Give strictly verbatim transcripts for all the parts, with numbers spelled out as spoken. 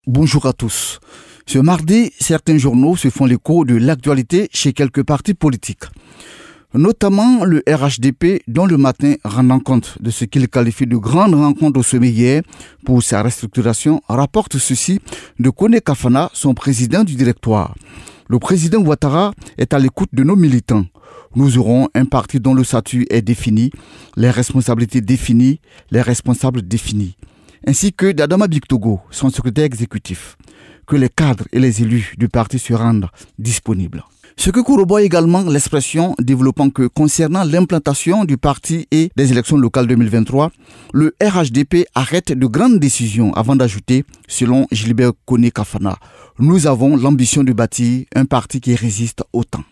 Bonjour à tous. Ce mardi, certains journaux se font l'écho de l'actualité chez quelques partis politiques. Notamment le R H D P, dont le matin, rendant compte de ce qu'il qualifie de grande rencontre au sommet hier pour sa restructuration, rapporte ceci de Kone Kafana, son président du directoire. Le président Ouattara est à l'écoute de nos militants. Nous aurons un parti dont le statut est défini, les responsabilités définies, les responsables définis. Ainsi que d'Adama Bictogo, son secrétaire exécutif, que les cadres et les élus du parti se rendent disponibles. Ce que corrobore également l'expression développant que concernant l'implantation du parti et des élections locales deux mille vingt-trois, le R H D P arrête de grandes décisions avant d'ajouter, selon Gilbert Kone Kafana, nous avons l'ambition de bâtir un parti qui résiste au temps.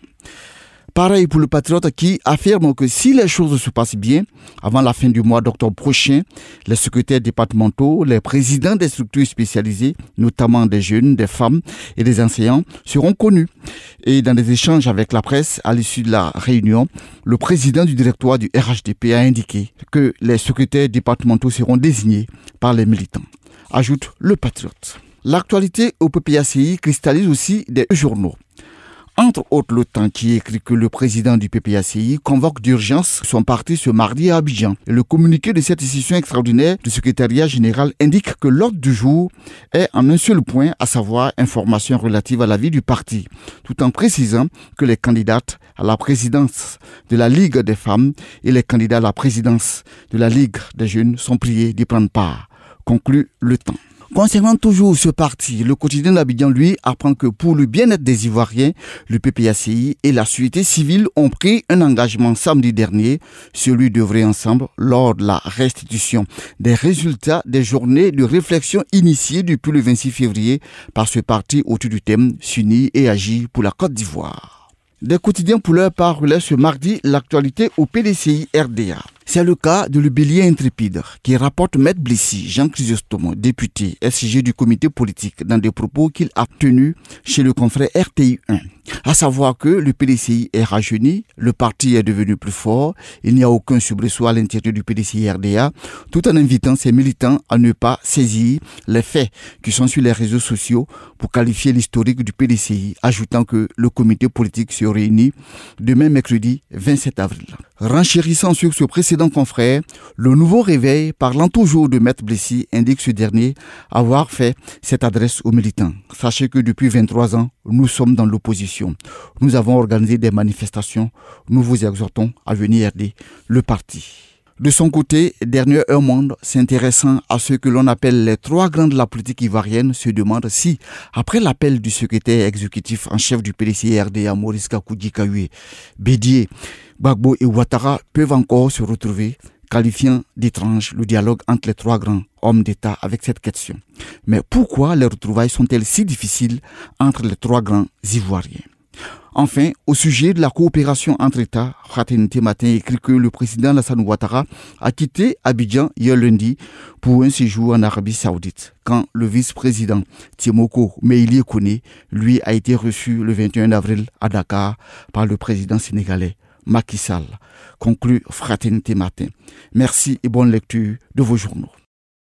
Pareil pour le Patriote qui affirme que si les choses se passent bien, avant la fin du mois d'octobre prochain, les secrétaires départementaux, les présidents des structures spécialisées, notamment des jeunes, des femmes et des enseignants, seront connus. Et dans des échanges avec la presse à l'issue de la réunion, le président du directoire du R H D P a indiqué que les secrétaires départementaux seront désignés par les militants. Ajoute le Patriote. L'actualité au P P A C I cristallise aussi des journaux. Entre autres, le Temps qui écrit que le président du P P A C I convoque d'urgence son parti ce mardi à Abidjan. Et le communiqué de cette décision extraordinaire du secrétariat général indique que l'ordre du jour est en un seul point, à savoir information relative à la vie du parti, tout en précisant que les candidates à la présidence de la Ligue des femmes et les candidats à la présidence de la Ligue des jeunes sont priés d'y prendre part, conclut le Temps. Concernant toujours ce parti, le quotidien d'Abidjan, lui, apprend que pour le bien-être des Ivoiriens, le P P A C I et la société civile ont pris un engagement samedi dernier, celui d'œuvrer ensemble lors de la restitution des résultats des journées de réflexion initiées depuis le vingt-six février par ce parti autour du thème « S'unir et agir pour la Côte d'Ivoire ». Des quotidiens pour leur part relaient ce mardi l'actualité au P D C I R D A. C'est le cas de Le Bélier Intrépide qui rapporte Maître Blessy, Jean Chrysostome, député S G du comité politique, dans des propos qu'il a tenus chez le confrère R T I un. À savoir que le P D C I est rajeuni, le parti est devenu plus fort, il n'y a aucun soubresaut à l'intérieur du P D C I R D A, tout en invitant ses militants à ne pas saisir les faits qui sont sur les réseaux sociaux pour qualifier l'historique du P D C I, ajoutant que le comité politique se réunit demain mercredi vingt-sept avril. Renchérissant sur ce précédent confrère, le nouveau réveil, parlant toujours de Maître Blessy, indique ce dernier avoir fait cette adresse aux militants. Sachez que depuis vingt-trois ans, nous sommes dans l'opposition. Nous avons organisé des manifestations. Nous vous exhortons à venir aider le parti. De son côté, Dernier Heure Monde, s'intéressant à ce que l'on appelle les trois grands de la politique ivoirienne, se demande si, après l'appel du secrétaire exécutif en chef du P D C I R D A, Maurice Kakoudji Kaoué, Bédié, Gbagbo et Ouattara peuvent encore se retrouver, qualifiant d'étrange le dialogue entre les trois grands hommes d'État avec cette question. Mais pourquoi les retrouvailles sont-elles si difficiles entre les trois grands Ivoiriens ? Enfin, au sujet de la coopération entre États, Fraternité Matin écrit que le président Alassane Ouattara a quitté Abidjan hier lundi pour un séjour en Arabie Saoudite, quand le vice-président Timoko Meïli Kone, lui, a été reçu le vingt et un avril à Dakar par le président sénégalais Macky Sall, conclut Fraternité Matin. Merci et bonne lecture de vos journaux.